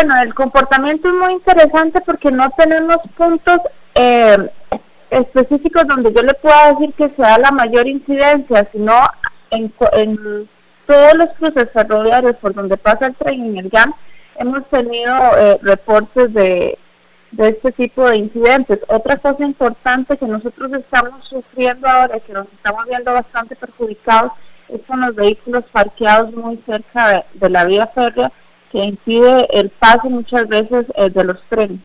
Bueno, el comportamiento es muy interesante porque no tenemos puntos específicos donde yo le pueda decir que sea la mayor incidencia, sino en todos los cruces ferroviarios por donde pasa el tren en el GAM hemos tenido reportes de este tipo de incidentes. Otra cosa importante que nosotros estamos sufriendo ahora, que nos estamos viendo bastante perjudicados, es con los vehículos parqueados muy cerca de la vía férrea, que impide el paso muchas veces de los trenes.